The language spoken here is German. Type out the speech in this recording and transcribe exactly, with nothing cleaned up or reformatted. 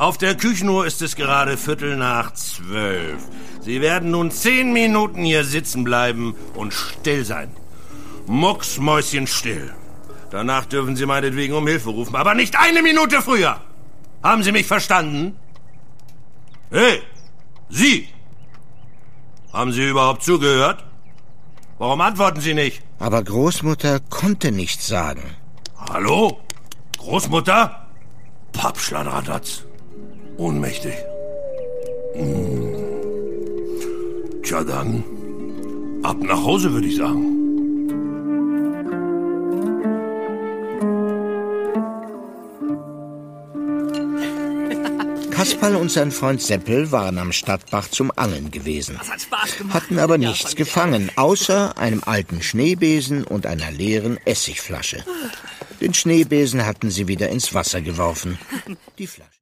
Auf der Küchenuhr ist es gerade Viertel nach zwölf. Sie werden nun zehn Minuten hier sitzen bleiben und still sein. Mucksmäuschenstill. Danach dürfen Sie meinetwegen um Hilfe rufen, aber nicht eine Minute früher. Haben Sie mich verstanden? Hey, Sie! Haben Sie überhaupt zugehört? Warum antworten Sie nicht? Aber Großmutter konnte nichts sagen. Hallo? Großmutter? Pappschladradatz. Ohnmächtig. Hm. Tja dann, ab nach Hause, würde ich sagen. Kasperl und sein Freund Seppel waren am Stadtbach zum Angeln gewesen. Das hat Spaß gemacht. Hatten aber nichts gefangen, außer einem alten Schneebesen und einer leeren Essigflasche. Den Schneebesen hatten sie wieder ins Wasser geworfen. Die Flasche